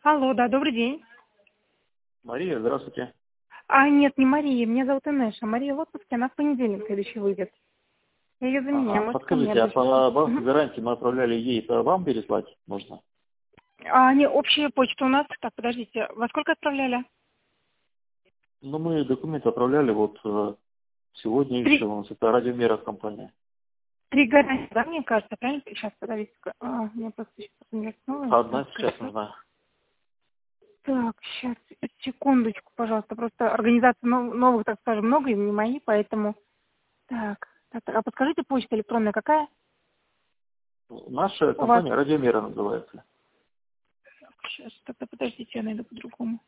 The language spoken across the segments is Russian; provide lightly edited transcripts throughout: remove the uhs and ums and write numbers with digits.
Алло, да, добрый день. Мария, здравствуйте. Нет, не Мария, меня зовут Инесса. Мария в отпуске, она в понедельник следующий выйдет. Я ее заменяю, Ага, можете ко мне подскажите, а обращаться. по банку Мгм. гарантии мы отправляли ей, это вам переслать нужно? Не, общая почта у нас. Так, подождите, во сколько отправляли? Ну, мы документы отправляли вот сегодня еще, Три, у нас это радиомера компания. три гарантии, да, мне кажется, правильно? Сейчас, подождите. Мне просто сейчас не заснула. Одна Так, сейчас хорошо. нужна. Так, сейчас, секундочку, пожалуйста. Просто организаций новых, так скажем, много, и не мои, поэтому... Так, а подскажите, почта электронная какая? Наша У вас? компания радиомера называется. Сейчас, тогда подождите, я найду по-другому.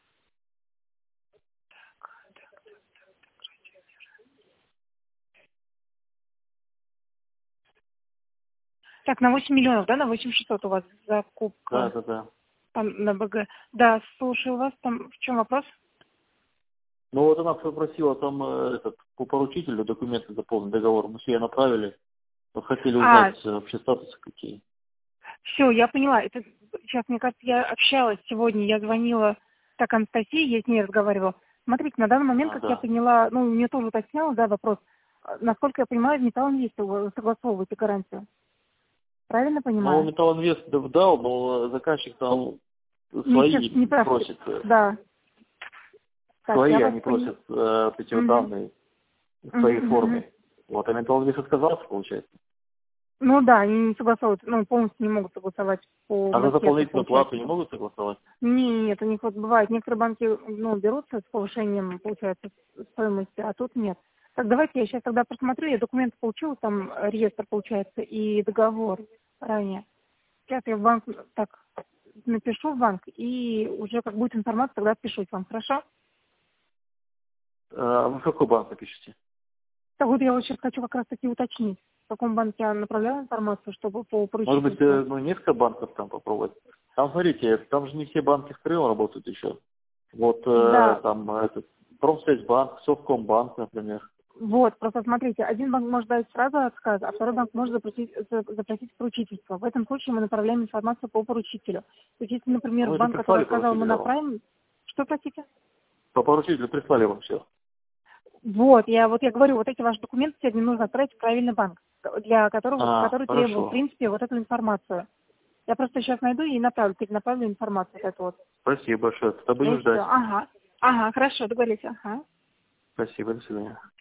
Так, на 8 миллионов, да, на 8600 у вас Да, закупка да, да. там на БГ. Да, слушаю вас, там в чем вопрос? Ну вот она попросила там по поручителю документы заполнить, договор. Мы все ей направили. Вот хотели А, узнать вообще статусы какие. все, я поняла. Это сейчас, мне кажется, я общалась сегодня, я звонила так Анастасии, я с ней разговаривала. Смотрите, на данный момент, А, как я да. поняла, ну, мне тоже уточняла, да, вопрос. Насколько я понимаю, Металлинвест вы согласовываете гарантию. Правильно Ну, понимаю? Металлинвест дал, но заказчик там Не свои прав. просит. Да. Так, Свои я вас они поняла. просят вот эти вот данные в своей Угу. форме. Вот, а Металлинвест отказался, получается. Ну да, они не согласовывают, ну, полностью не могут согласовать по А за макету, дополнительную плату получается. не могут согласовать? Нет, у них вот бывает, некоторые банки, ну, берутся с повышением, получается, стоимости, а тут нет. Так, давайте я сейчас тогда просмотрю, я документы получила, там реестр, получается, и договор ранее. Сейчас я в банк, так, напишу в банк, и уже как будет информация, тогда отпишусь вам, хорошо? А вы в какой банк напишите? Так вот я вот сейчас хочу как раз таки уточнить, в каком банке я направляю информацию, чтобы по Может быть, поручительству. ну, несколько банков там попробовать? Там, смотрите, там же не все банки в Крыму работают еще. Вот Да, там этот Промсвязьбанк, Совкомбанк, например. вот, просто смотрите, один банк может дать сразу отказ, а второй банк может запросить поручительство. В этом случае мы направляем информацию по поручителю. То есть, если, например, Мы в же банк, который прислали отказал, мы поручителя вам. направим... Что, простите? По поручителю прислали вам все. Вот, я говорю, вот эти ваши документы сегодня нужно отправить в правильный банк, для которого, А, который требовал, в хорошо. принципе, вот эту информацию. Я просто сейчас найду и перенаправлю информацию вот эту вот. Спасибо большое. Тогда И будем все. ждать. Ага, хорошо, договорились, ага. Спасибо, до свидания.